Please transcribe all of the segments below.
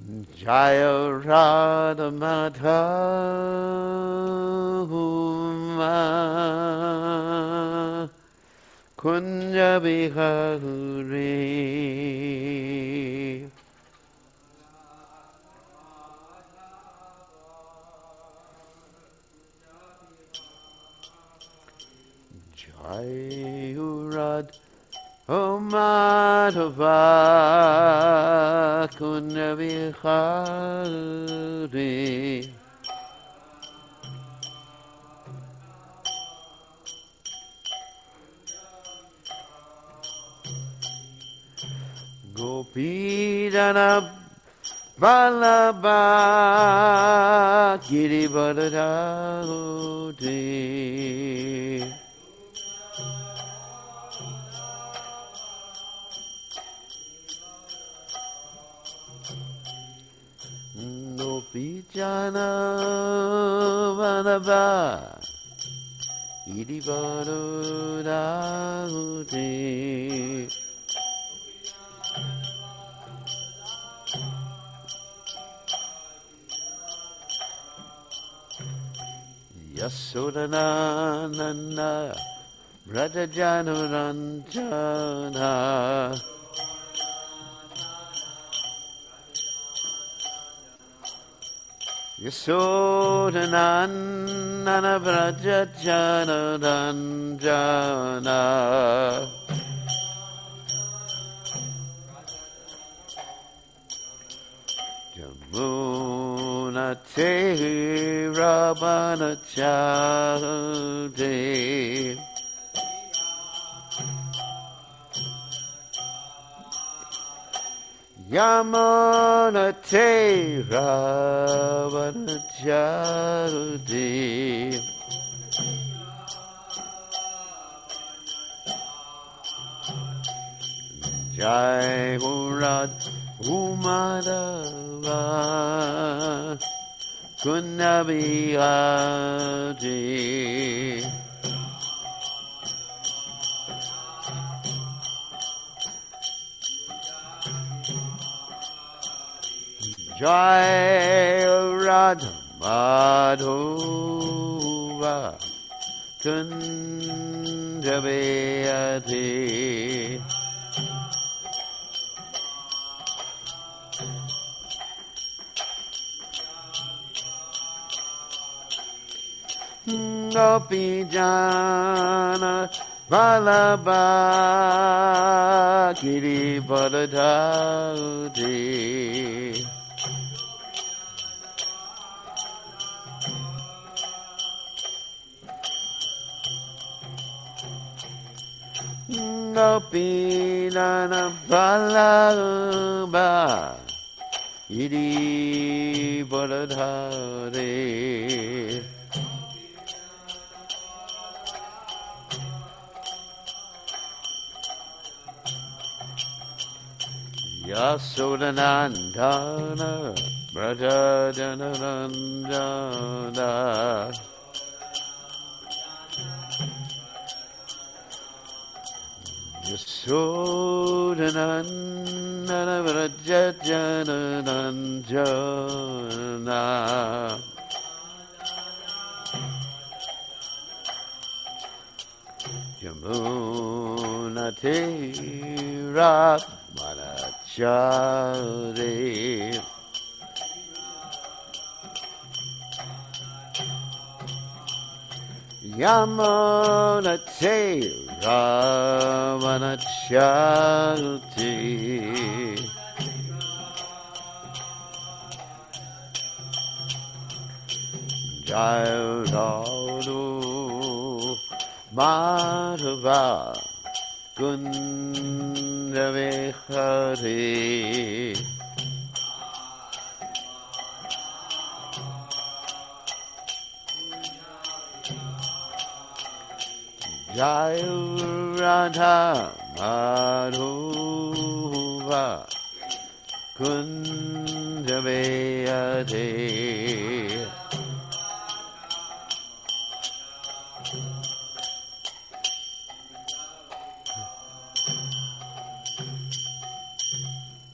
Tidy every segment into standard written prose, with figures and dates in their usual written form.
Jaya Radha Madhava Kunja Bihari Jaya Radha Madhava Kunja Bihari Gopijana Vallabha Girivardhari Gopijana Vallabha Girivardhari Yasodananda Brajajanuranjana Yasodananda Brajajanuranjana Jamuna Ravana Chade Yamuna Ravana Chade Jai Murad Umadava Kunabihari Jai Radha Madhava Kunjabeyati Gopijana Vallabha Girivardhari Gopijana Vallabha Girivardhari Yasodanandana Brajajanuranjana Yasodanandana Brajajanuranjana Yamuna Tira Manachari Yamuna Tira Manachari Jayadu Madhava Kunjavihari Jaya Radha Madhava Kunjaveyate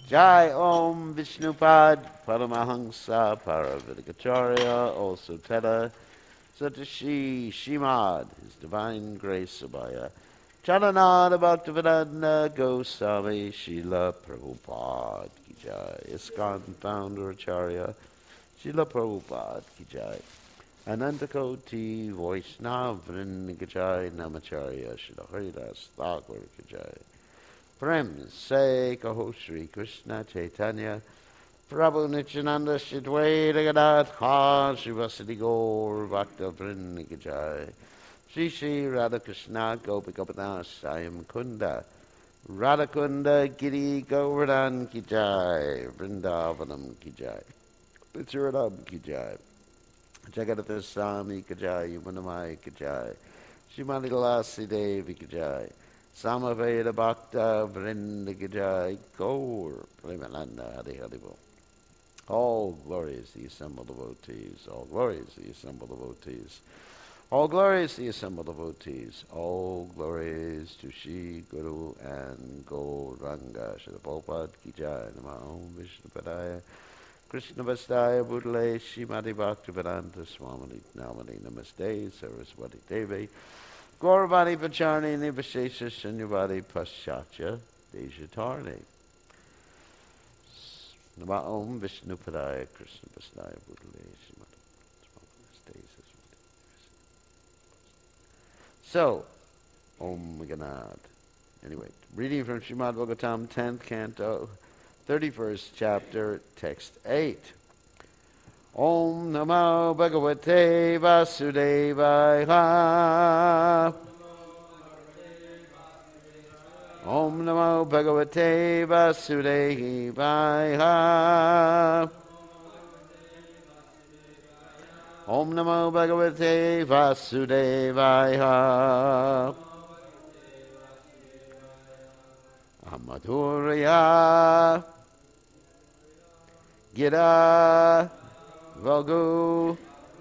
Jai Om Vishnupad Paramahamsa Paravidikacharya, also Teta Satashi Shimad, His Divine Grace Abhaya Chalananda Bhaktivedanta Goswami Srila Prabhupada Ki Jai, ISKCON Founder Acharya Srila Prabhupada Ki Jai, Anantakoti Vaishnava Vrinda Ki Jai, Namacharya Srila Haridas Thakur Ki Jai. Prem Se Kaho Shri Krishna Chaitanya Prabhu Nityananda Shidwaita Gadadha Shivasati Gaur Bhakta Vrinda Ki Jai, Shri Shri Radhakrishna Gopikapadas Sayam Kunda Radhakunda Giri Govardhan Ki Jai, Vrindavanam Ki Jai, Pitsuradam Ki Jai, Jagadath Swami Ki Jai, Yumanamai Ki Jai, Shrimati Lalasi Devi Ki Jai, Samaveda Bhakta Vrinda Ki Jai, Gaur Premananda Hare Haribo. All glories the assembled devotees, all glories the assembled devotees, all glories the assembled devotees, all glories to Shri Guru and Gauranga, Srila Prabhupada Ki Jai, Namah Om Vishnupadaya, Krishna Vastaya Bhutale, Srimati Bhaktivedanta Swamini Namani Namaste, Saraswati Devi, Gauravani Vacharni Nivashesha Shanyavadi Paschatya Dejatarni. Namah Om Vishnupadaya, Krishna Vastaya Bhutale, Srimati Namaste, Saraswati. So, Om Ganad. Anyway, reading from Srimad Bhagavatam, 10th canto, 31st chapter, text 8. Om Namo Bhagavate Vasudevaya. Om Namo Bhagavate Vasudevaya. Om Namo Bhagavate Vasudevaya. Amadhuraya Gira Vagu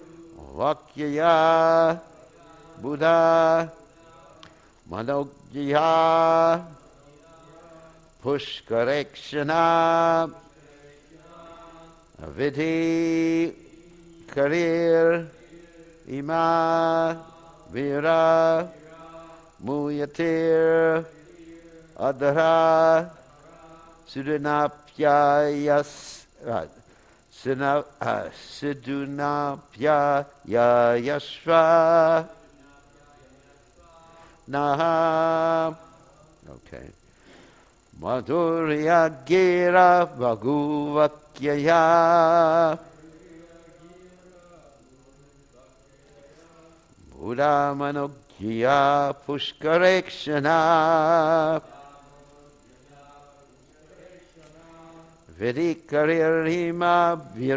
Vakyaya Buddha Manogya Pushkarekshana Vidhi Karir Ima Vira Muyatir Adhara Sudunapyayas Sidunapyayasva Naha. Okay. Madhurya Gira Bhaguvakyaya Buddha Manogya Pushkarekshana Vidikaririma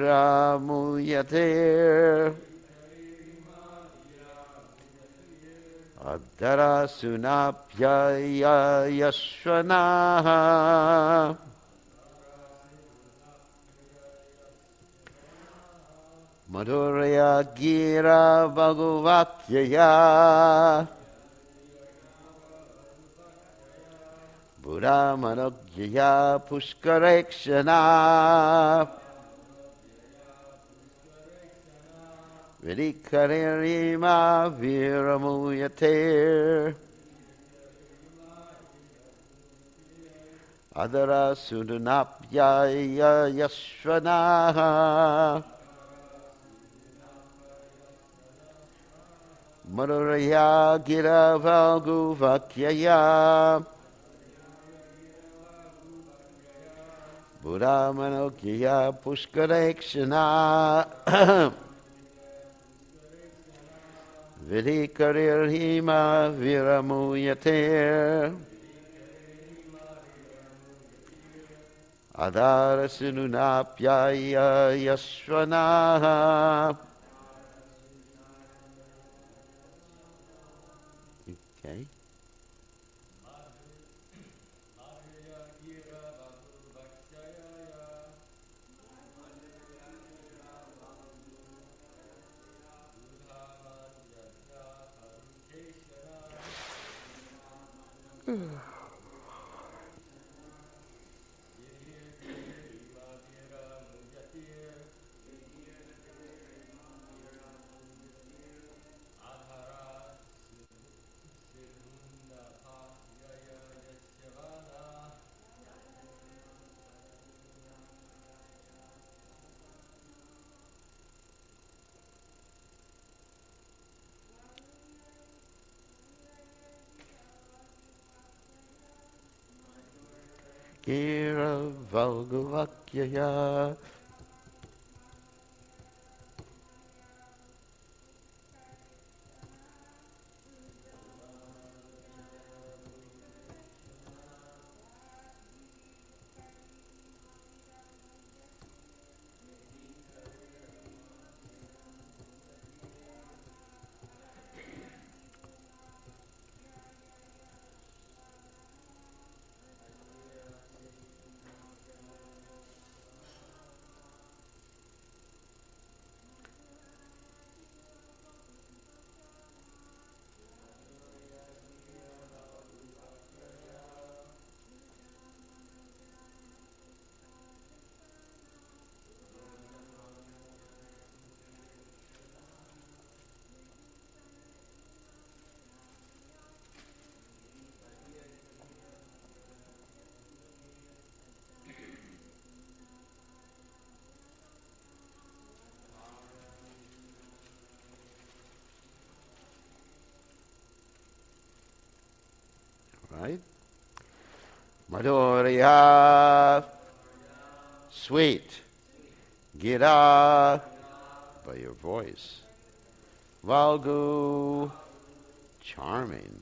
Viramuyatir Adhara Sunapyaya Yashvanaha Madhurya Gira Bhaguvakyaya Buddha Manogya Pushkarekshana Vidikaririma Viramuyatir Adhara Sudunapyaya Yashvanaha Madhurya Gira Bhaguvakyaya Buddha Manogya Pushkarekshana Vidikaririma Viramuyatir Adhara Sununapyaya Yashvanaha. Okay. Gira Valgavakyaya. Right? Madhurya, sweet. Gira, by your voice. Valgu, charming.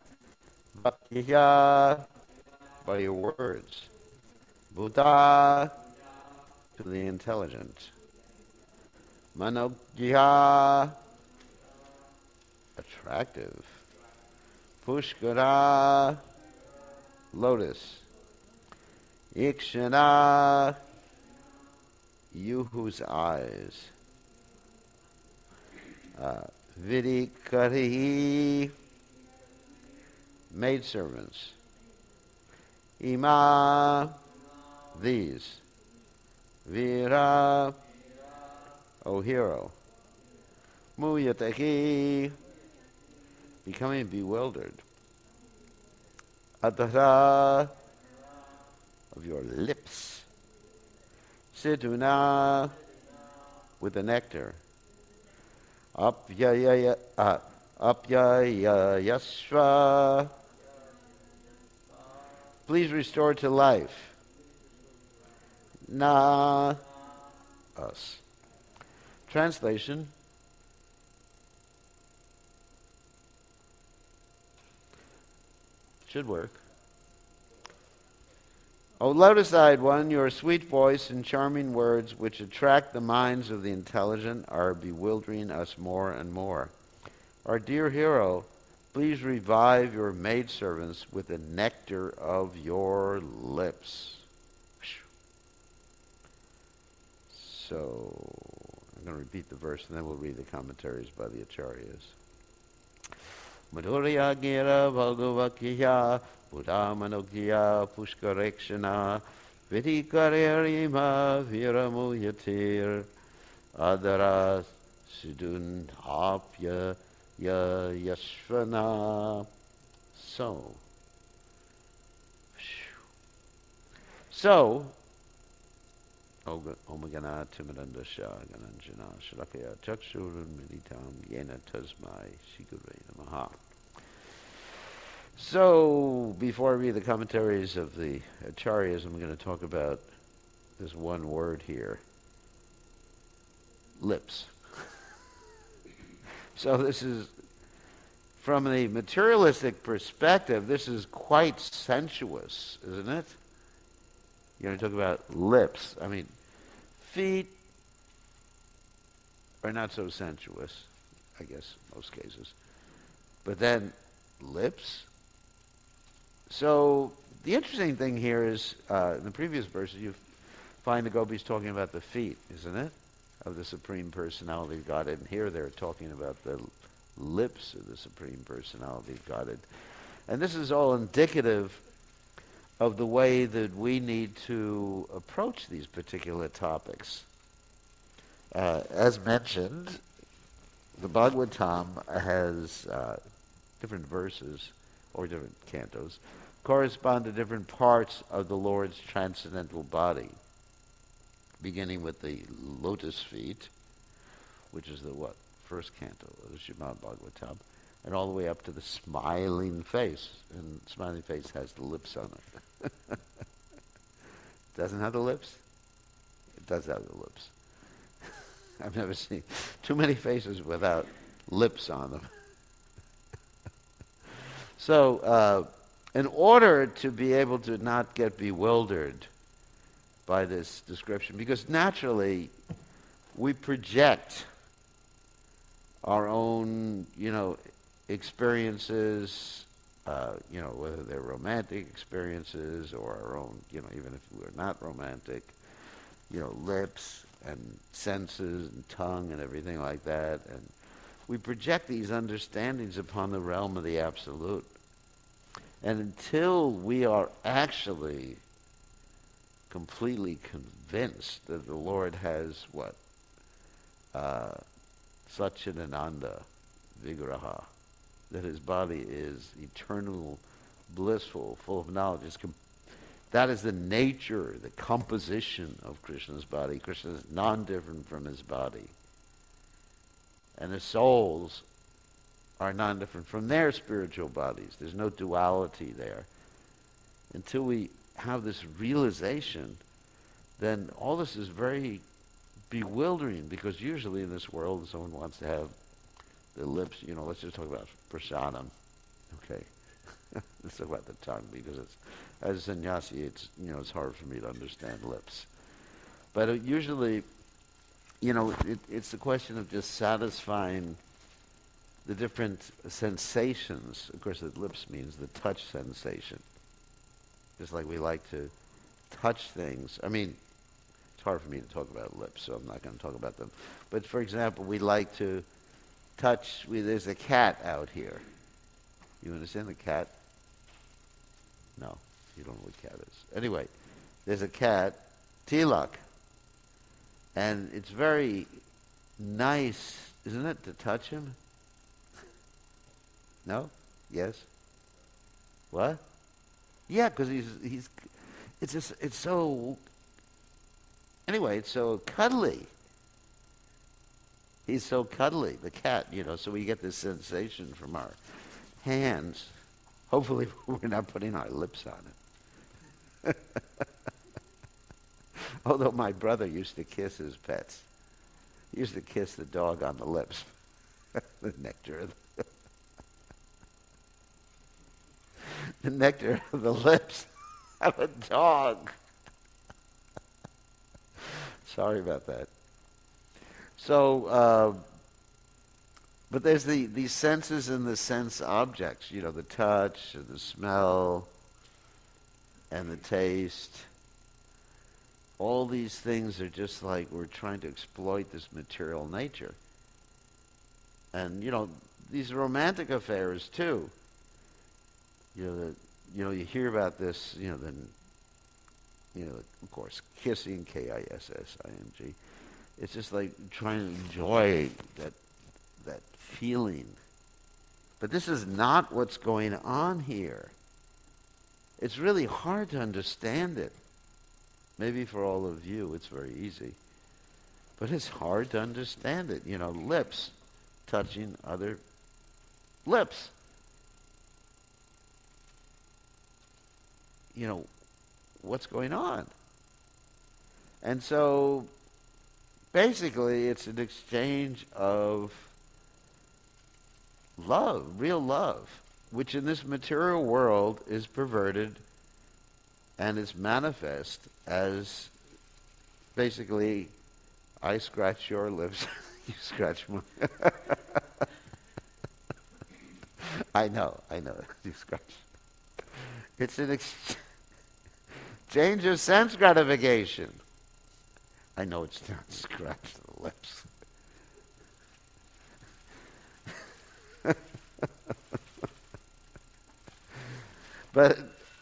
Vakya, by your words. Buddha, to the intelligent. Manogya, attractive. Pushkara, lotus. Ikshana, you whose eyes. Vidikarihi, maidservants. Ima, these. Vira, O hero. Muyatahi, becoming bewildered. Adhara, of your lips. Siduna, with the nectar. Apyayasva, please restore to life. Na, us. Translation. Should work. O lotus-eyed one, your sweet voice and charming words, which attract the minds of the intelligent, are bewildering us more and more. Our dear hero, please revive your maidservants with the nectar of your lips. So, I'm going to repeat the verse and then we'll read the commentaries by the Acharyas. Madhurya gira bhagavakya Buddha manogya pushkarekshana Vidikaririma viramuyatir Adara sidunapya yashvana. So, Omagana Timirandasha Gananjana Shalakaya Chakshurun Militam Yena Tasmai Shigure Namaha. So, before I read the commentaries of the Acharyas, I'm going to talk about this one word here. Lips. So this is, from the materialistic perspective, this is quite sensuous, isn't it? You're going to talk about lips. I mean, feet are not so sensuous, I guess, most cases. But then, lips? So, the interesting thing here is, in the previous verses, you find the gopis talking about the feet, isn't it? Of the Supreme Personality of Godhead. And here they're talking about the lips of the Supreme Personality of Godhead. And this is all indicative of the way that we need to approach these particular topics. As mentioned, the Bhagavatam has different verses, or different cantos, correspond to different parts of the Lord's transcendental body, beginning with the lotus feet, which is the first canto of the Srimad Bhagavatam, and all the way up to the smiling face. And the smiling face has the lips on it. doesn't have the lips? It does have the lips. I've never seen too many faces without lips on them. So, in order to be able to not get bewildered by this description, because naturally we project our own, experiences, whether they're romantic experiences or our own, even if we're not romantic, lips and senses and tongue and everything like that. And we project these understandings upon the realm of the absolute. And until we are actually completely convinced that the Lord has what? Satchidananda Vigraha, that his body is eternal, blissful, full of knowledge. That is the nature, the composition of Krishna's body. Krishna is non-different from his body. And the souls are non-different from their spiritual bodies. There's no duality there. Until we have this realization, then all this is very bewildering, because usually in this world someone wants to have the lips, let's just talk about prasadam, okay? Let's talk about the tongue, because as a sannyasi, it's hard for me to understand lips. But usually, it's a question of just satisfying the different sensations. Of course, the lips means the touch sensation. Just like we like to touch things. I mean, it's hard for me to talk about lips, so I'm not going to talk about them. But for example, we like to touch, there's a cat out here. You understand the cat? No, you don't know what cat is. Anyway, there's a cat, Tilak. And it's very nice, isn't it, to touch him? No? Yes? What? Yeah, because it's so, anyway, it's so cuddly. He's so cuddly, the cat, so we get this sensation from our hands. Hopefully we're not putting our lips on it. Although my brother used to kiss his pets. He used to kiss the dog on the lips. The nectar of the lips of a dog. Sorry about that. So, but there's these senses and the sense objects, the touch, and the smell, and the taste. All these things are just like we're trying to exploit this material nature. And, these romantic affairs too. You hear about this, of course, kissing, Kissing. It's just like trying to enjoy that feeling. But this is not what's going on here. It's really hard to understand it. Maybe for all of you it's very easy. But it's hard to understand it. Lips touching other lips. What's going on? And so basically it's an exchange of love, real love, which in this material world is perverted and is manifest as basically, I scratch your lips, you scratch mine. I know, you scratch. It's an exchange of sense gratification. I know it's not scratch the lips. But,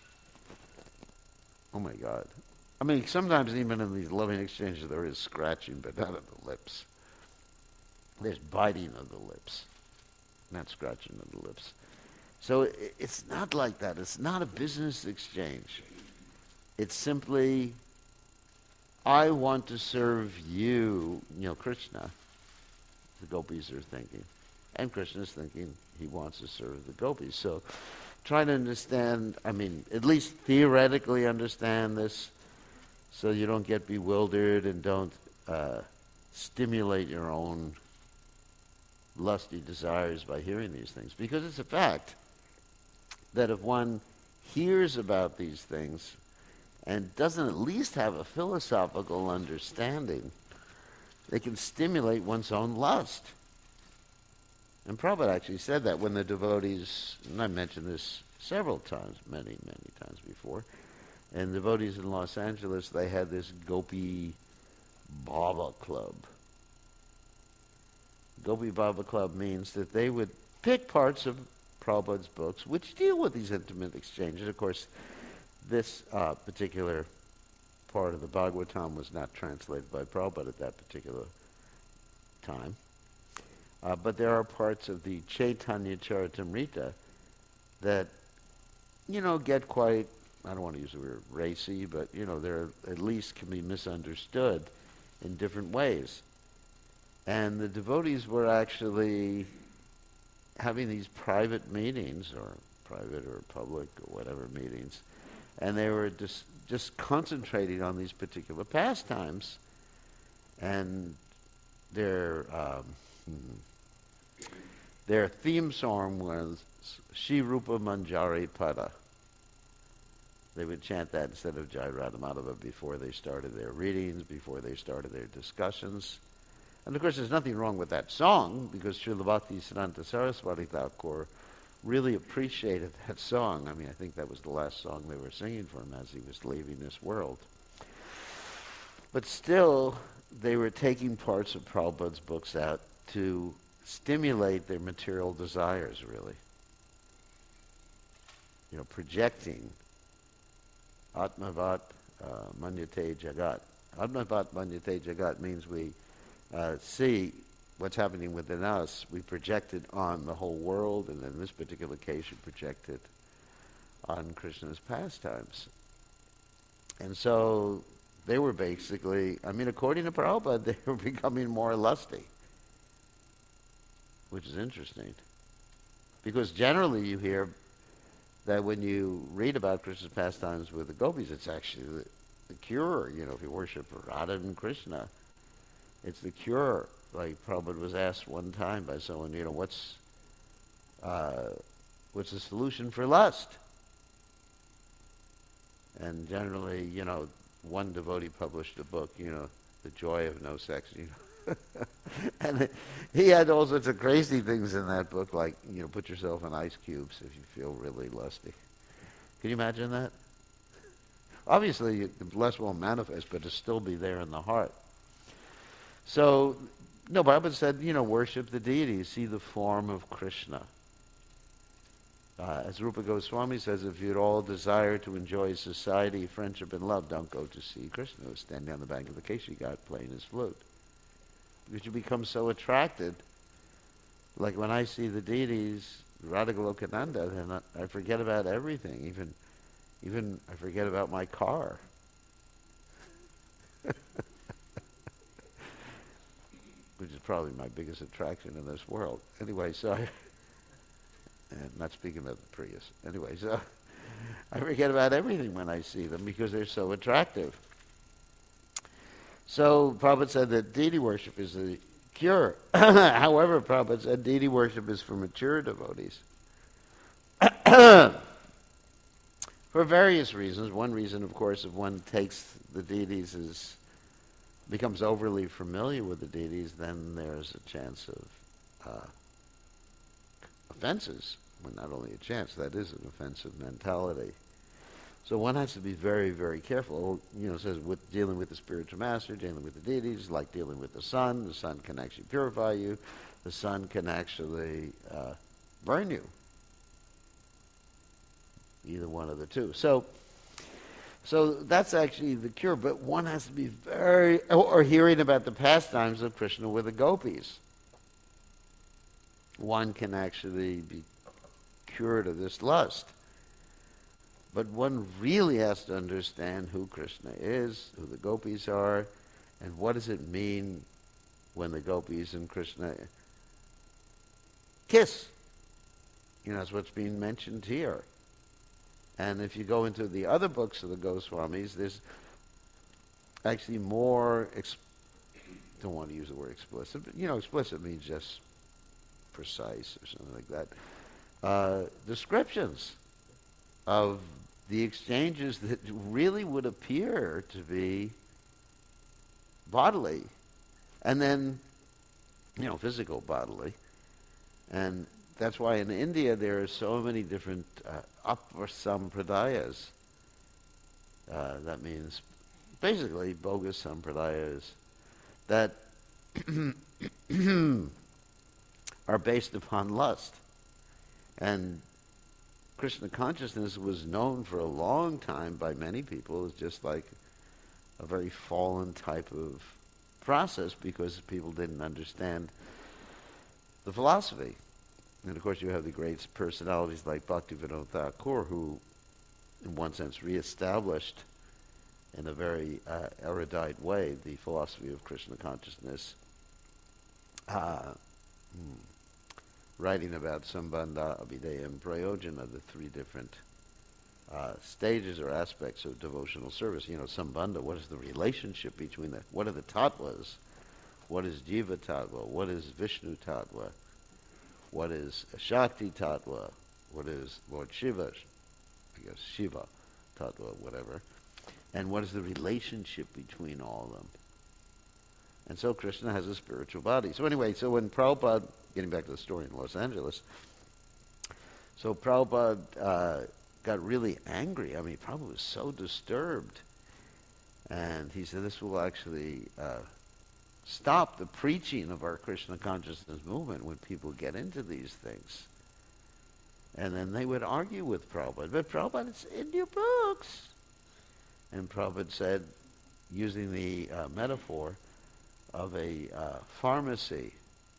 oh my God. I mean, sometimes even in these loving exchanges there is scratching, but not of the lips. There's biting of the lips, not scratching of the lips. So it's not like that. It's not a business exchange. It's simply, I want to serve you, Krishna. The gopis are thinking. And Krishna's thinking he wants to serve the gopis. So try to understand, at least theoretically understand this so you don't get bewildered and don't stimulate your own lusty desires by hearing these things. Because it's a fact that if one hears about these things and doesn't at least have a philosophical understanding, they can stimulate one's own lust. And Prabhupada actually said that when the devotees, and I mentioned this several times, many times before, and devotees in Los Angeles, they had this Gopi Baba Club. Gopi Baba Club means that they would pick parts of Prabhupada's books which deal with these intimate exchanges. Of course, this particular part of the Bhagavatam was not translated by Prabhupada at that particular time. But there are parts of the Chaitanya Charitamrita that, get quite, I don't want to use the word racy, but, they're at least can be misunderstood in different ways. And the devotees were actually having these private meetings, or private or public or whatever meetings, and they were just concentrating on these particular pastimes. And their theme song was Shri Rupa Manjari Pada. They would chant that instead of Jai Radhamadhava before they started their readings, before they started their discussions. And of course, there's nothing wrong with that song, because Srila Bhaktisiddhanta Saraswati Thakur really appreciated that song. I mean, I think that was the last song they were singing for him as he was leaving this world. But still, they were taking parts of Prabhupada's books out to stimulate their material desires, really. Projecting Atmavat Manyate Jagat. Atmavat Manyate Jagat means we see what's happening within us. We project it on the whole world, and in this particular case, we project it on Krishna's pastimes. And so they were basically, according to Prabhupada, they were becoming more lusty, which is interesting. Because generally you hear that when you read about Krishna's pastimes with the gopis, it's actually the cure. If you worship Radha and Krishna, it's the cure. Like Prabhupada was asked one time by someone, what's the solution for lust? And generally, one devotee published a book, The Joy of No Sex, And he had all sorts of crazy things in that book, like, put yourself in ice cubes if you feel really lusty. Can you imagine that? Obviously, the lust won't manifest, but it'll still be there in the heart. So, no, Prabhupada said, worship the deity, see the form of Krishna. As Rupa Goswami says, if you'd all desire to enjoy society, friendship, and love, don't go to see Krishna who's standing on the bank of the Keshi Ghat playing his flute. Because you become so attracted. Like when I see the deities, Radha Golokananda, then I forget about everything. Even I forget about my car. Which is probably my biggest attraction in this world. Anyway, so and not speaking of the Prius. Anyway, so I forget about everything when I see them because they're so attractive. So Prabhupada said that deity worship is the cure. However, Prabhupada said deity worship is for mature devotees. For various reasons. One reason, of course, if one takes the deities becomes overly familiar with the deities, then there's a chance of offenses. Well, not only a chance, that is an offensive mentality. So one has to be very, very careful. It says with dealing with the spiritual master, dealing with the deities, like dealing with the sun. The sun can actually purify you. The sun can actually burn you. Either one of the two. So that's actually the cure. But one has to be or hearing about the pastimes of Krishna with the gopis. One can actually be cured of this lust. But one really has to understand who Krishna is, who the gopis are, and what does it mean when the gopis and Krishna kiss. That's what's being mentioned here. And if you go into the other books of the Goswamis, there's actually more, don't want to use the word explicit, but explicit means just precise or something like that, descriptions of the exchanges that really would appear to be bodily, and then, physical bodily. And that's why in India there are so many different sampradayas. That means basically bogus sampradayas that are based upon lust. And Krishna consciousness was known for a long time by many people as just like a very fallen type of process because people didn't understand the philosophy. And of course you have the great personalities like Bhaktivinoda Thakur, who in one sense reestablished in a very erudite way the philosophy of Krishna consciousness, writing about Sambandha, Abhideya, and Prayojana, the three different stages or aspects of devotional service. Sambandha, what is the relationship between what are the tattvas? What is Jiva Tattva? What is Vishnu Tattva? What is Shakti Tattva? What is Lord Shiva? I guess Shiva Tattva, whatever. And what is the relationship between all of them? And so Krishna has a spiritual body. So anyway, so when Prabhupada, getting back to the story in Los Angeles, so Prabhupada got really angry. I mean, Prabhupada was so disturbed. And he said, this will actually stop the preaching of our Krishna consciousness movement when people get into these things. And then they would argue with Prabhupada. But Prabhupada, it's in your books. And Prabhupada said, using the metaphor of a pharmacy,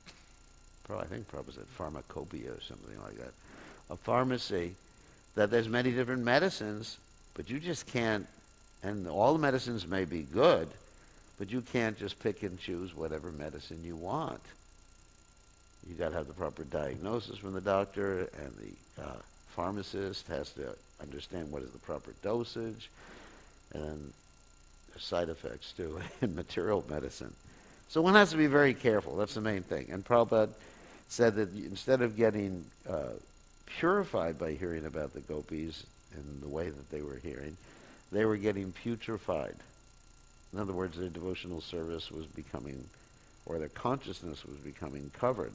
I think Prabhupada said pharmacopoeia or something like that, a pharmacy, that there's many different medicines, but you just can't, and all the medicines may be good, but you can't just pick and choose whatever medicine you want. You got to have the proper diagnosis from the doctor, and the pharmacist has to understand what is the proper dosage, and there's side effects too in material medicine. So one has to be very careful. That's the main thing. And Prabhupada said that instead of getting purified by hearing about the gopis in the way that they were hearing, they were getting putrefied. In other words, their devotional service was becoming, or their consciousness was becoming covered.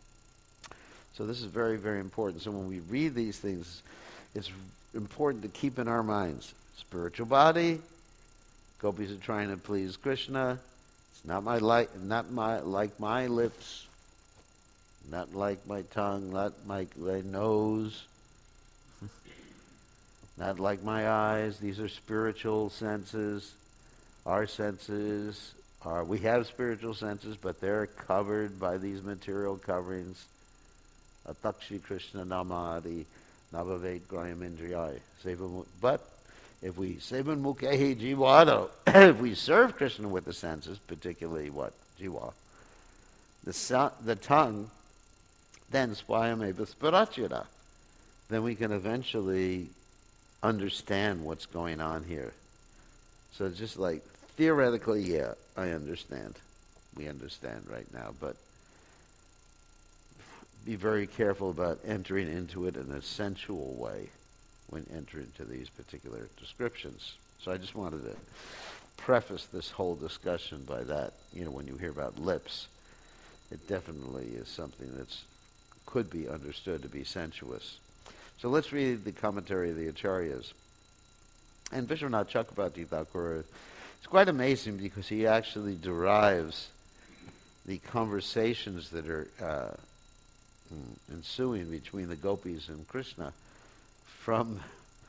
So this is very, very important. So when we read these things, it's important to keep in our minds, spiritual body, gopis are trying to please Krishna. It's not like my lips, not like my tongue, not like my nose, not like my eyes. These are spiritual senses. Our senses we have spiritual senses, but they're covered by these material coverings. Atakshi Krishna Namadi Navavet Grayam Indriyai. But if we Sevan Mukhehi Jivado, if we serve Krishna with the senses, particularly what? Jiva, the tongue, then Swayameva Spirachira, then we can eventually understand what's going on here. So it's just like, theoretically, yeah, I understand. We understand right now, but be very careful about entering into it in a sensual way when entering into these particular descriptions. So I just wanted to preface this whole discussion by that. When you hear about lips, it definitely is something that could be understood to be sensuous. So let's read the commentary of the Acharyas. And Vishwanath Chakrabarti Thakur, it's quite amazing because he actually derives the conversations that are ensuing between the gopis and Krishna from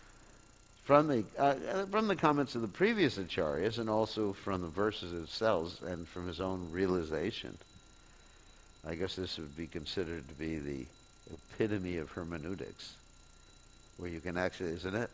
the comments of the previous acharyas, and also from the verses themselves, and from his own realization. I guess this would be considered to be the epitome of hermeneutics, where you can actually, isn't it,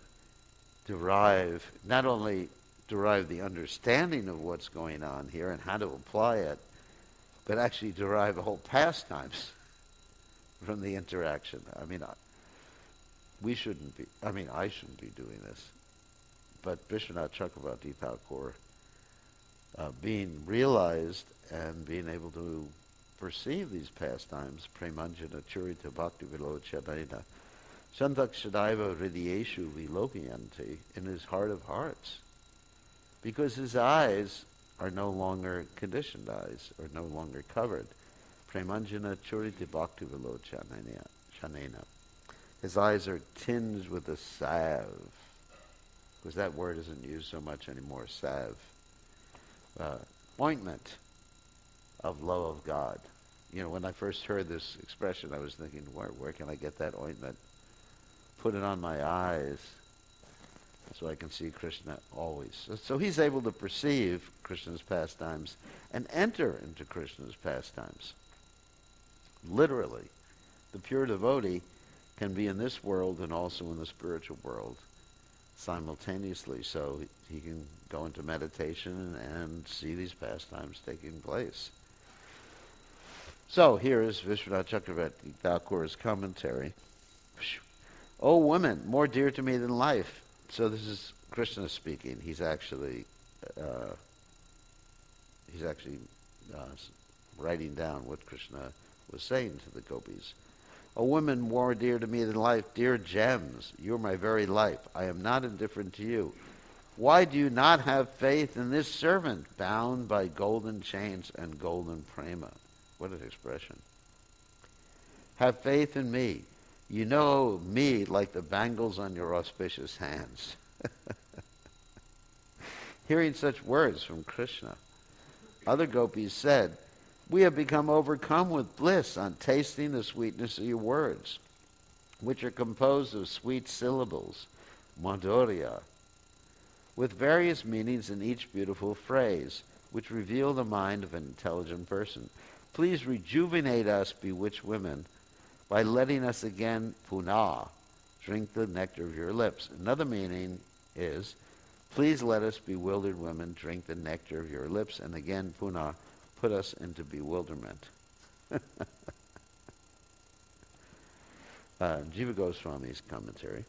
not only derive the understanding of what's going on here and how to apply it, but actually derive whole pastimes from the interaction. I mean, I shouldn't be doing this. But Vishwanath Chakrabarti Thakur being realized and being able to perceive these pastimes, premanjana churita bhakti vilochanena, shantakshadaiva hridiyeshu vilokiyanti, in his heart of hearts. Because his eyes are no longer conditioned eyes, or no longer covered. Premanjana churita bhakti vilochanena. His eyes are tinged with a salve, because that word isn't used so much anymore, salve. Ointment of love of God. When I first heard this expression, I was thinking, where can I get that ointment? Put it on my eyes so I can see Krishna always. So he's able to perceive Krishna's pastimes and enter into Krishna's pastimes. Literally, the pure devotee can be in this world and also in the spiritual world simultaneously, so he can go into meditation and see these pastimes taking place. So here is Vishwanath Chakravarti Thakur's commentary. O women, more dear to me than life. So this is Krishna speaking. He's actually writing down what Krishna was saying to the gopis. O women more dear to me than life, dear gems, you're my very life. I am not indifferent to you. Why do you not have faith in this servant bound by golden chains and golden prema? What an expression. Have faith in me. You know me like the bangles on your auspicious hands. Hearing such words from Krishna, other gopis said, we have become overcome with bliss on tasting the sweetness of your words, which are composed of sweet syllables, madhurya, with various meanings in each beautiful phrase, which reveal the mind of an intelligent person. Please rejuvenate us, bewitched women, by letting us again, punah, drink the nectar of your lips. Another meaning is, please let us bewildered women drink the nectar of your lips, and again, punah, put us into bewilderment. Jiva Goswami's commentary.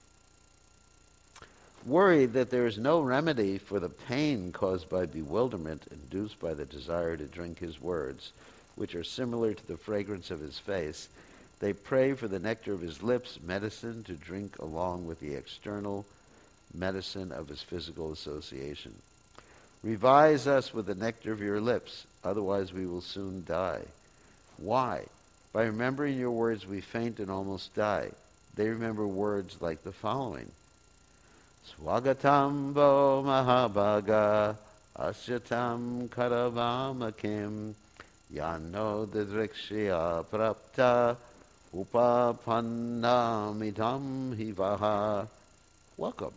Worried that there is no remedy for the pain caused by bewilderment induced by the desire to drink his words, which are similar to the fragrance of his face, they pray for the nectar of his lips, medicine to drink along with the external medicine of his physical association. Revise us with the nectar of your lips, otherwise we will soon die. Why? By remembering your words we faint and almost die. They remember words like the following. Swagatambo mahabhaga asyatam karavamakim yano didrikshya prapta upapannamidam hivaha. Welcome.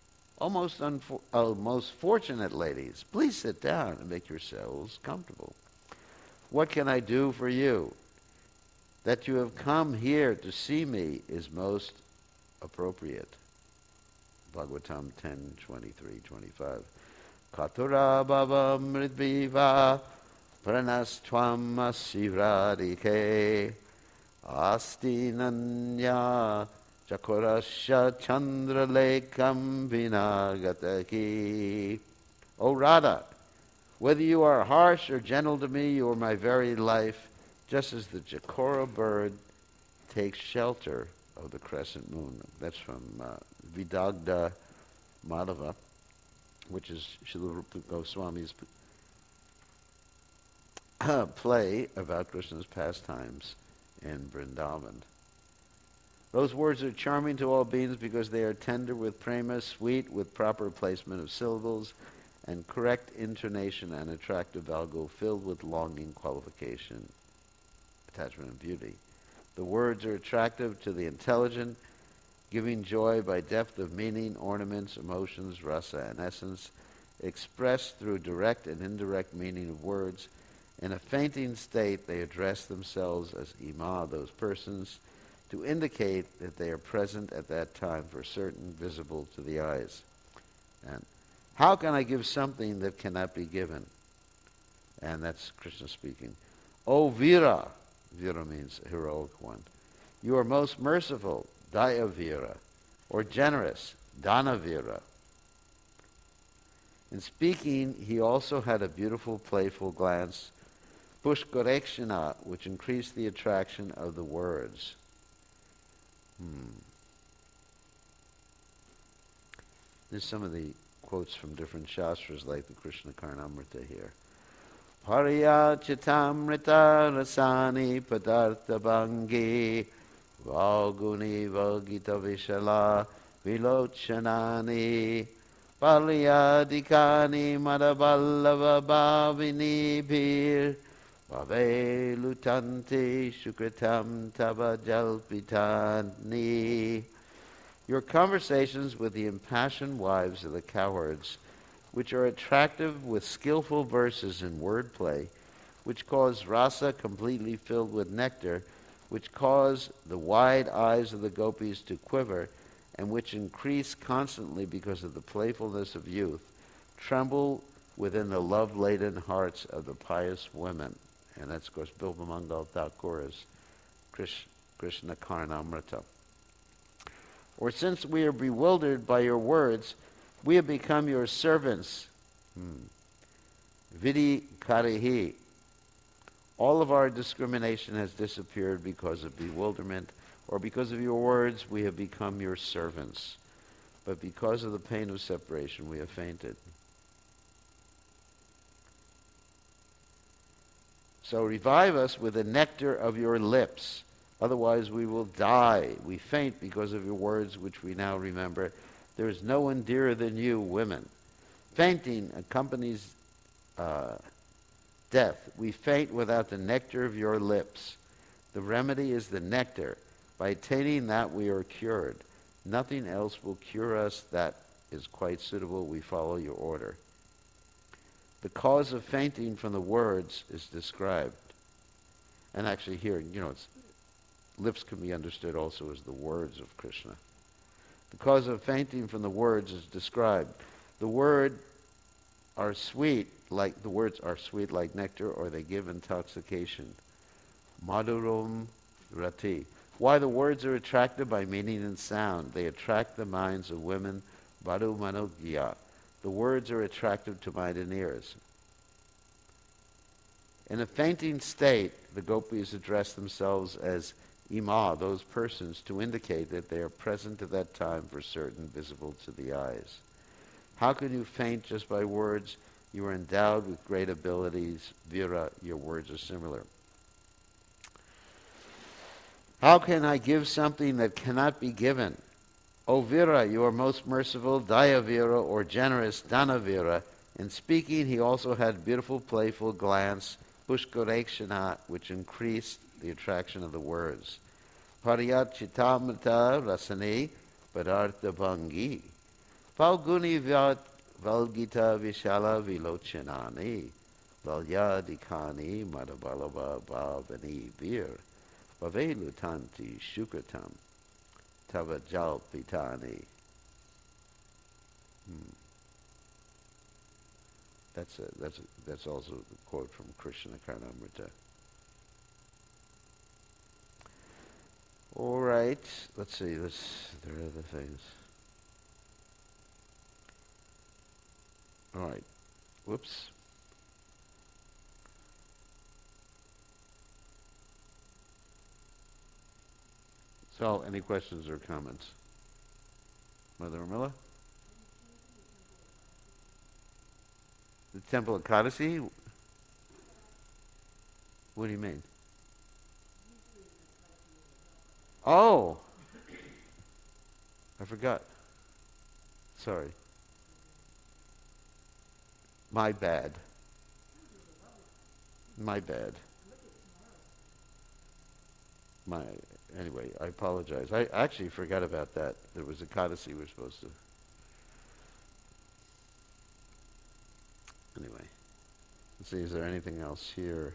Most fortunate ladies, please sit down and make yourselves comfortable. What can I do for you? That you have come here to see me is most appropriate. Bhagavatam 10:23-25. Katura bhava mridviva pranastvam asivradike asti nanya Chakurasya chandralekam vinagataki. O Radha, whether you are harsh or gentle to me, you are my very life, just as the Chakora bird takes shelter of the crescent moon. That's from Vidagdha Madhava, which is Srila Rupa Goswami's play about Krishna's pastimes in Vrindavan. Those words are charming to all beings because they are tender with prema, sweet with proper placement of syllables, and correct intonation and attractive valgo filled with longing, qualification, attachment, and beauty. The words are attractive to the intelligent, giving joy by depth of meaning, ornaments, emotions, rasa, and essence, expressed through direct and indirect meaning of words. In a fainting state, they address themselves as ima, those persons, to indicate that they are present at that time for certain, visible to the eyes. And how can I give something that cannot be given? And that's Krishna speaking. O Vira, Vira means heroic one, you are most merciful, Daya Vira, or generous, Dana Vira. In speaking, he also had a beautiful, playful glance, pushkorekshana, which increased the attraction of the words. There's some of the quotes from different shastras, like the Krishna Karnamrita here. Pariya chitamrita rasani padartha bhangi valguni valgita vishala vilochanani palyadikani madaballava bhavini bhir bhave lutanti shukritam tava jalpitani. Your conversations with the impassioned wives of the cowherds, which are attractive with skillful verses and wordplay, which cause rasa completely filled with nectar, which cause the wide eyes of the gopis to quiver, and which increase constantly because of the playfulness of youth, tremble within the love-laden hearts of the pious women. And that's, of course, Bilvamangal Thakura's Krishna Karnamrita. Or since we are bewildered by your words, we have become your servants. Vidi karihi. All of our discrimination has disappeared because of bewilderment, or because of your words, we have become your servants. But because of the pain of separation, we have fainted. So revive us with the nectar of your lips. Otherwise we will die. We faint because of your words, which we now remember. There is no one dearer than you, women. Fainting accompanies death. We faint without the nectar of your lips. The remedy is the nectar. By attaining that, we are cured. Nothing else will cure us that is quite suitable. We follow your order. The cause of fainting from the words is described. And actually here, lips can be understood also as the words of Krishna. The cause of fainting from the words is described. The words are sweet like nectar, or they give intoxication. Madhuram rati. Why the words are attracted by meaning and sound. They attract the minds of women. Madhu manogya. The words are attractive to mind and ears. In a fainting state, the gopis address themselves as ima, those persons, to indicate that they are present at that time for certain, visible to the eyes. How can you faint just by words? You are endowed with great abilities. Vira, your words are similar. How can I give something that cannot be given? O Vira, you are most merciful. Dayavira, or generous. Danavira. In speaking, he also had beautiful, playful glance, pushkorekshana, which increased the attraction of the words. Pariyat chitamata rasani padartha bhangi. Falguni vyat valgita vishala vilochanani. Valyadikani madabalava bhavani vir. Vavelutanti shukratam tava jalpitani. That's also a quote from Krishna Karnamrita. All right, let's see. There are other things. All right. Whoops. So, any questions or comments? Mother Urmila? The Temple of Kadasi? What do you mean? Oh! I forgot. Sorry. My bad. Anyway, I apologize. I actually forgot about that. There was a Kadasi we're supposed to. Anyway, let's see, is there anything else here?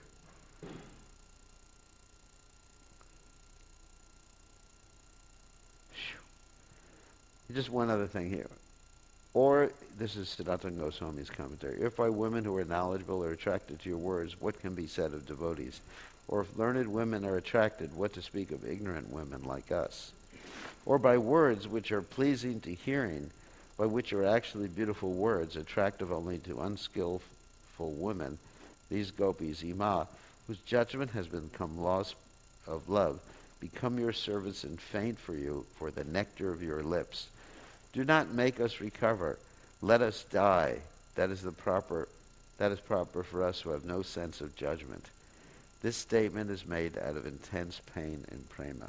Just one other thing here. Or, this is Siddhartha Goswami's commentary, if by women who are knowledgeable are attracted to your words, what can be said of devotees? Or if learned women are attracted, what to speak of ignorant women like us? Or by words which are pleasing to hearing, by which are actually beautiful words, attractive only to unskillful women, these gopis, Ima, whose judgment has become lost of love, become your servants and faint for you for the nectar of your lips. Do not make us recover. Let us die. That is proper for us who have no sense of judgment. This statement is made out of intense pain and prema.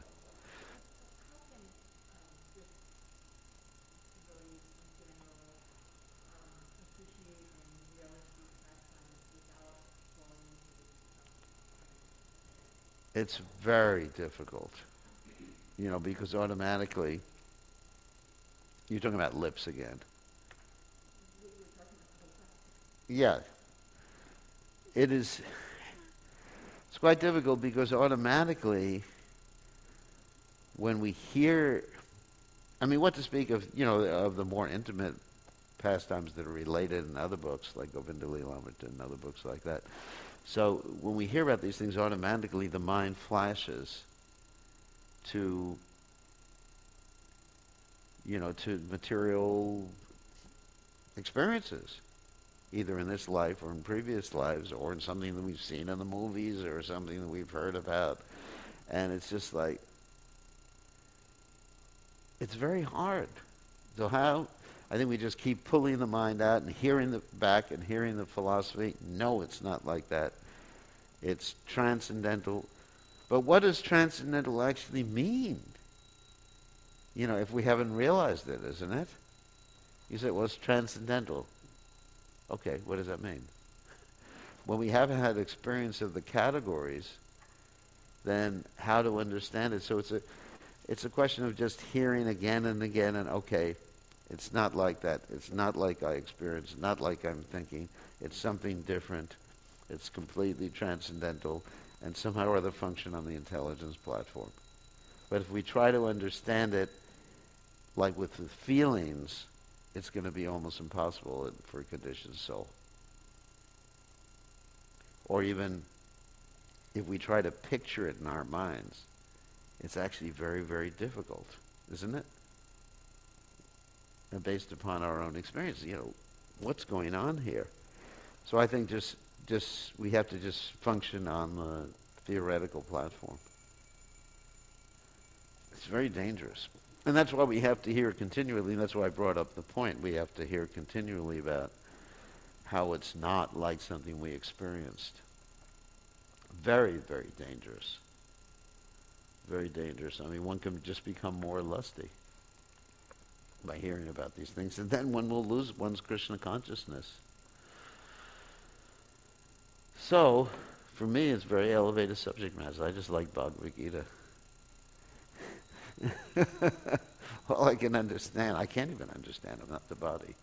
It's very difficult, because automatically, you're talking about lips again. Yeah. It's quite difficult because automatically, when we hear, what to speak of, of the more intimate pastimes that are related in other books, like Govinda Lilamrita and other books like that. So when we hear about these things, automatically the mind flashes to material experiences, either in this life or in previous lives, or in something that we've seen in the movies or something that we've heard about. And it's just like, it's very hard. So I think we just keep pulling the mind out and hearing the philosophy. No, it's not like that. It's transcendental. But what does transcendental actually mean? If we haven't realized it, isn't it? You say, well, it's transcendental. Okay, what does that mean? When we haven't had experience of the categories, then how to understand it? So it's a question of just hearing again and again, and okay, it's not like that. It's not like I experience, not like I'm thinking. It's something different. It's completely transcendental and somehow or other function on the intelligence platform. But if we try to understand it like with the feelings, it's going to be almost impossible for a conditioned soul. Or even if we try to picture it in our minds, it's actually very, very difficult, isn't it? And based upon our own experience, what's going on here? So I think just we have to just function on the theoretical platform. It's very dangerous. And that's why we have to hear continually, and that's why I brought up the point. We have to hear continually about how it's not like something we experienced. Very, very dangerous. Very dangerous. One can just become more lusty by hearing about these things, and then one will lose one's Krishna consciousness. So, for me, it's very elevated subject matter. I just like Bhagavad Gita. All I can understand, I can't even understand, I'm not the body.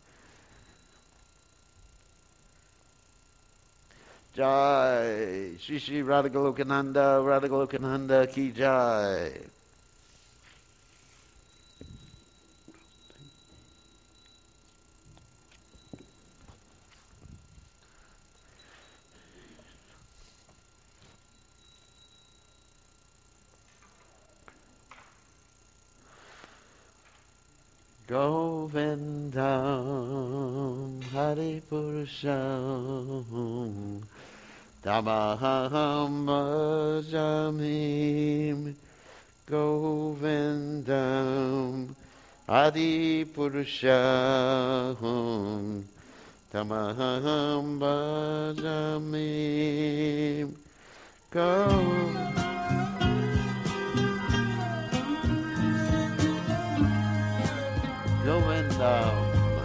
Jai, Shri Shri Radhagolokananda ki Jai. Govindam Hari Purusham Tamaham Bhajami Govindam Hari Purusham Tamaham Bhajami Govindam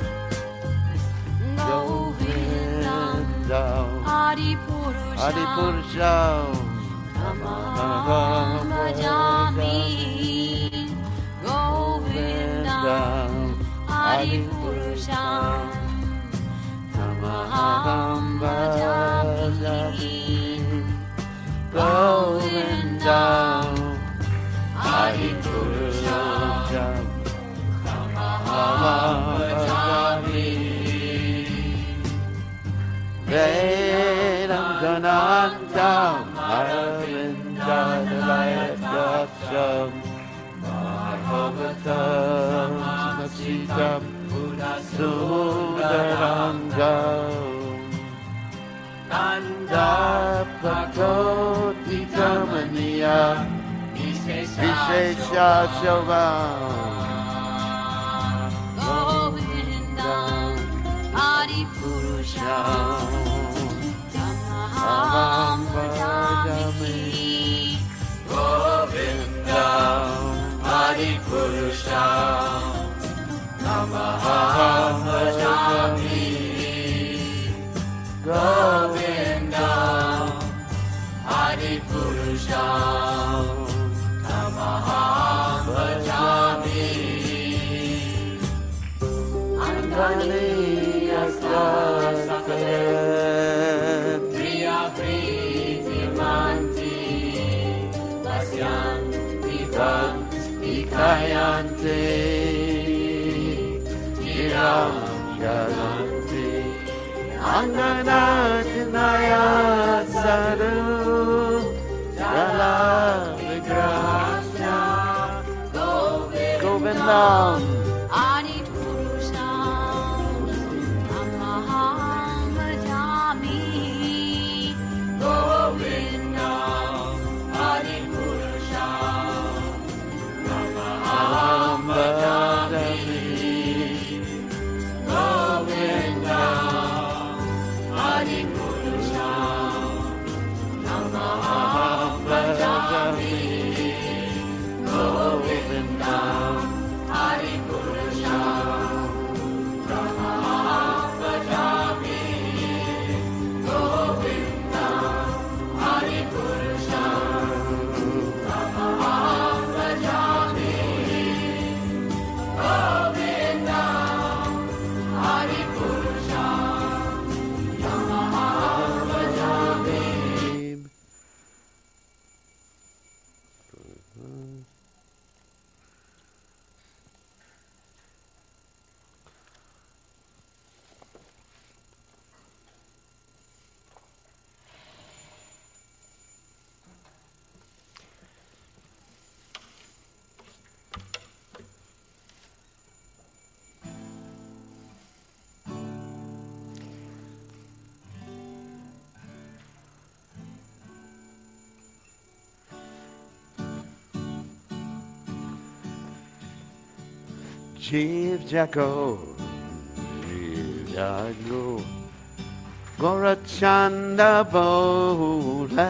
Adipurusham Tamaham Bhajami Govindam Adipurusham Tamaham Bhajami Govindam Adipurusham Bhajami Vedam Ganantam Arvindadayadaksham Bhagavatam Sasitam Sudaranga Nanda Pakoti Tamaniya Vishesha Shobha Govinda Adi Purusha Tamaham Bhajami Govinda Adi Purusha Tamaham Bhajami Govinda Adi Purusha Tamaham Bhajami Andani Asla Sakale Priya Priti Manti Vasyanti Bhakti Kayanti Giram Shalanti Anganatnaya Sadhu Jala Vigrahasya Govindam Adi Purusham Tamaham Bhajami Govindam Adi Purusham Tamaham Bhajami Govindam Adi Purusham Tamaham Bhajami Govindam Adi Purusham Tamaham Bhajami Govindam Adi Purusham Tamaham Bhajami Govindam Adi Purusham Tamaham Bhajami. Chief Jacko, Chief Jacko, Gorachanda Bole.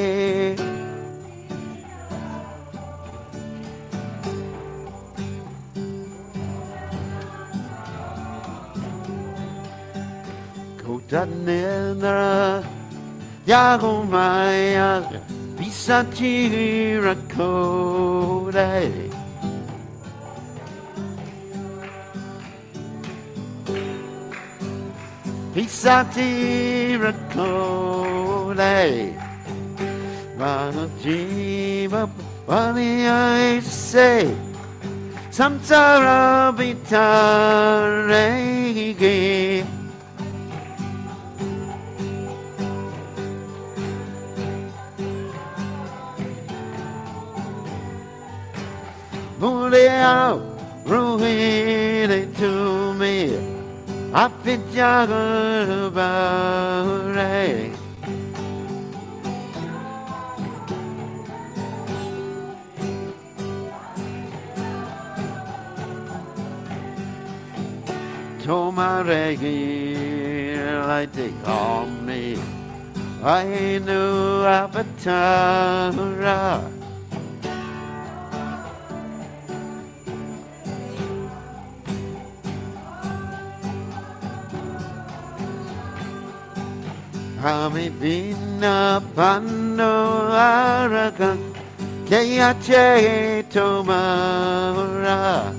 Kotanendra, Yagomaya, Visatira Kode. Visatira Kode Vanajiva Vani I say Samsara Vitaregi Mulia Ruhine to me Apijagabare Tomaregi lighting on me I knew Avatara Hamidina Pando Arakan Keyache Tomara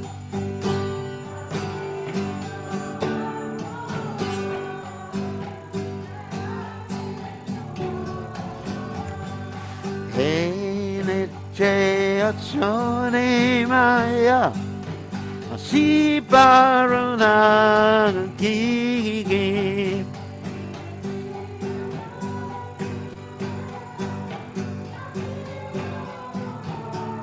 Heniche Achone Maya Asibaruna Gigi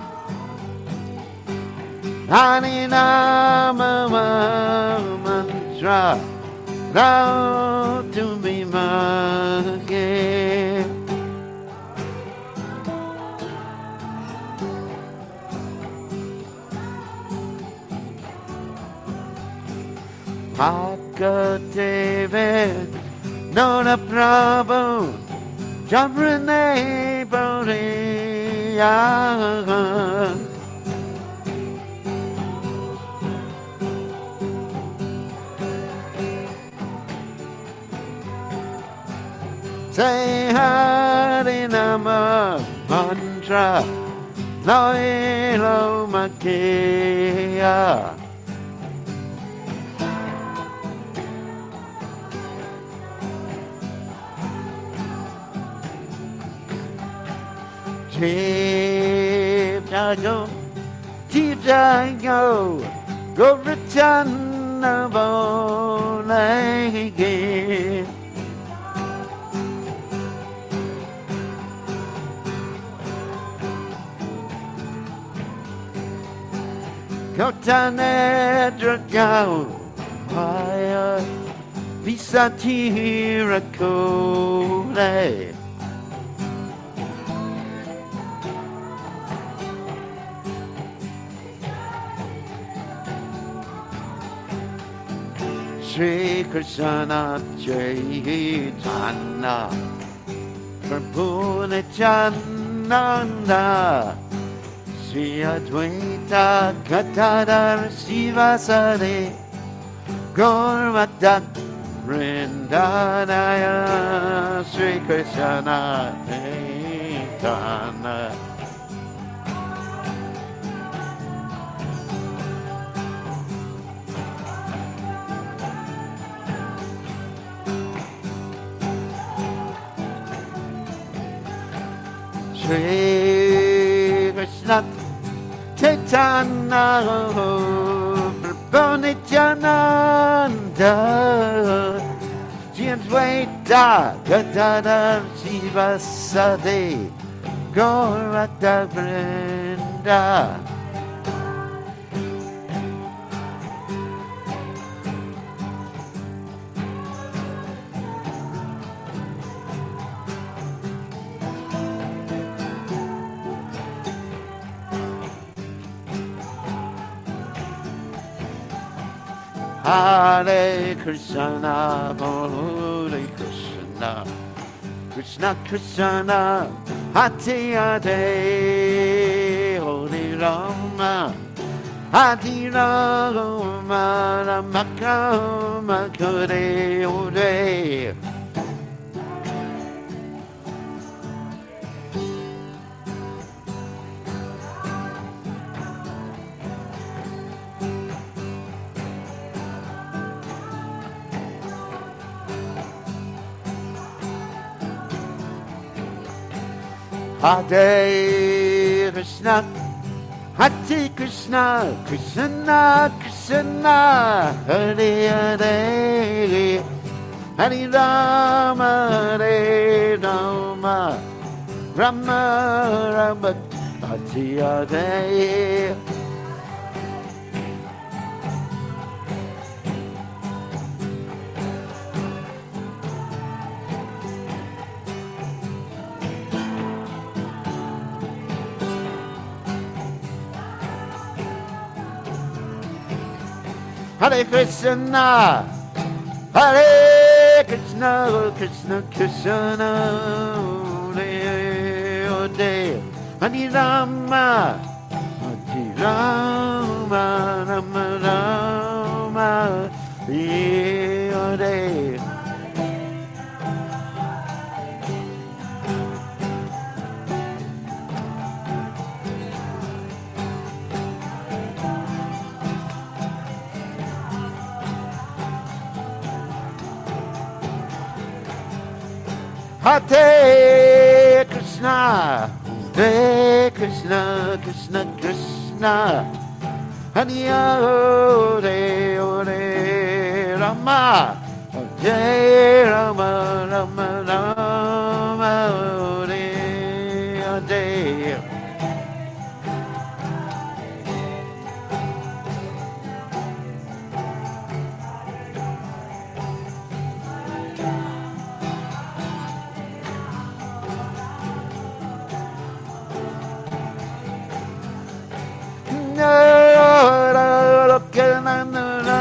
Ani nama mantra thou to be mage Hakateve Nona Prabhu Jamrane Bodhiya Say Harinama Mantra Loilo Makia Jeep Jago, Jeep Jago, go return the bone again. Kotane Dragao, Fire, Visatira Kole. Shri Krishna Chaitanya Prabhu Nityananda Shri Advaita Gadadhar Sivasadi Gaurmata Vrindanaya Shri Krishna Chaitanya Shri Krishna Chaitanya Prabhu Nityananda Shri Advaita Gadadhar Sivasadi Gaurmata Vrinda Hare Krishna, Hare Krishna, Krishna Krishna, Hare Hare, Hare Rama, Hare Rama, Rama Rama, Hare Hare. Hare Krishna, Hare Krishna, Krishna Krishna, Hare Hare, Hare Rama, Hare Rama, Rama Rama, Hare Hare. Hare Krishna, Hare Krishna, Krishna Krishna, Hare Hare, Hare Rama, Hare Rama, Rama Rama, Hare Hare. Hare Krishna, Hare Krishna, Krishna Krishna, Hare Hare, Hare Rama, Hare Rama, Rama Rama, Hare Hare.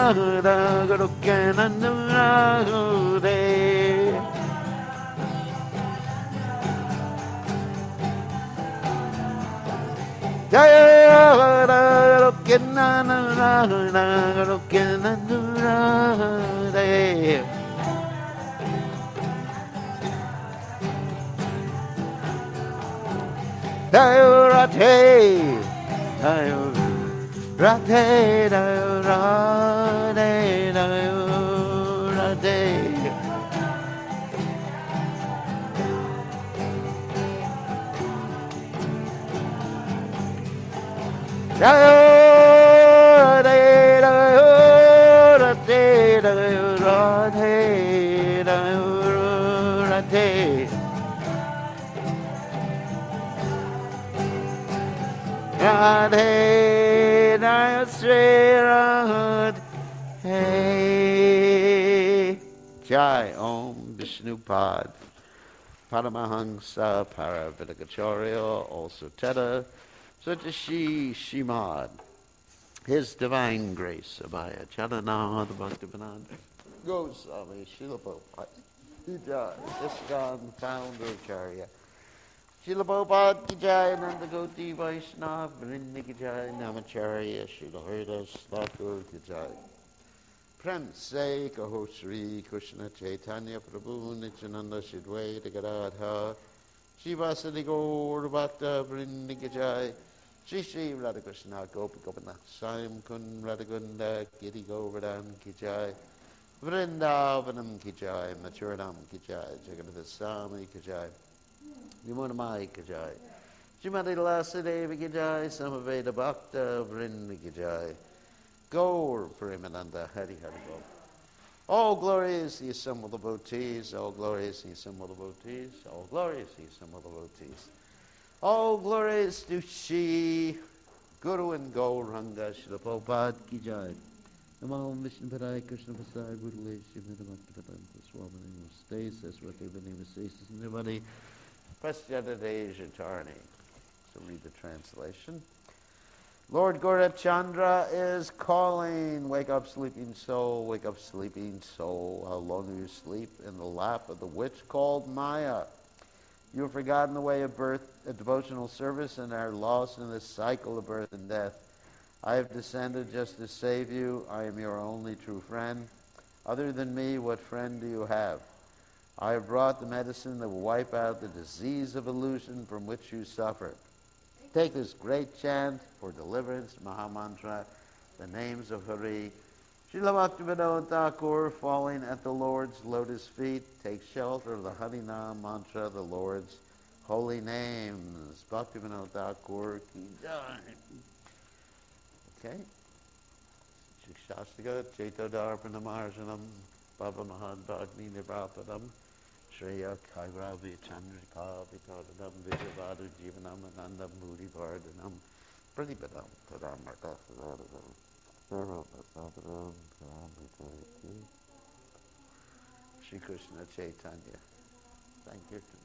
Jai Om Vishnupad Paramahansa Paravidagacharya, also Teta Satashi Shimad, His Divine Grace Abhaya Chalanad Bhaktivedanta Goswami Srila Prabhupada Jai, ISKCON Founder Acharya Srila Prabhupada Ki Jai, Nanda Goti Vaishnava Vrinda Ki Jai, Namacharya Srila Haridas Thakur Ki Jai. Prem Se Kaho Sri Krishna Chaitanya Prabhu Nityananda Shidwaita Gadadha Shivasadi Gaur Bhakta Vrinda Ki Jai, Shri Shri Radhakrishna Gopi Gopinath Saim Kun Radhagunda Giri Govardhan Ki Jai, Vrindavanam Ki Jai, Mathuranam Ki Jai, Jagannath Swami Ki Jai, Vimunamai Ki Jai, Srimati Lasadevi Ki Jai, Samaveda Bhakta Vrinda Ki Jai, Gaur Premananda Hari Hari Go. All glory is the assembled devotees, all glory is the assembled devotees, all glory is the assembled devotees. All glory is to Shri Guru and Gauranga Srila Prabhupada Ki Jai. Namo Vishnu Padaya Krishna Pasaya Guru Leshi Bhaktivedanta Swami Namaste Saraswati Vinima Sesas Nirvani Paschata Deja Tarni. So read the translation. Lord Gaurav Chandra is calling. Wake up, sleeping soul. Wake up, sleeping soul. How long do you sleep in the lap of the witch called Maya? You have forgotten the way of birth, a devotional service, and are lost in this cycle of birth and death. I have descended just to save you. I am your only true friend. Other than me, what friend do you have? I have brought the medicine that will wipe out the disease of illusion from which you suffer. Take this great chant for deliverance, Mahamantra, the names of Hari. Srila Bhaktivedanta Thakur, falling at the Lord's lotus feet, take shelter of the Harinam mantra, the Lord's holy names. Bhaktivedanta Thakur Ki Jai. Okay. Shikshastika Chaitodarpanamarjanam Bhava Mahad Bhagni Nivapadam Shreya Kairavi Chandrika Vitadam Vijavadu Jivanam Anandam Bhudi Vardhanam Pradipatam Padam Martha Shri Krishna Chaitanya. Thank you.